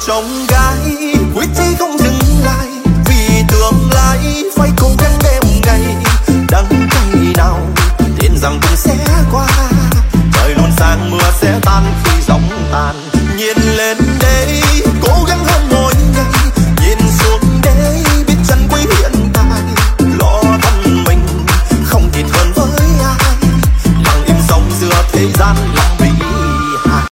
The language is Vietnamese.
chồng gái quyết chí không dừng lại, vì tương lai phải cố gắng đêm ngày. Đắng cay nào tin rằng cũng sẽ qua, trời luôn sáng mưa sẽ tan khi giông tàn. Nhìn lên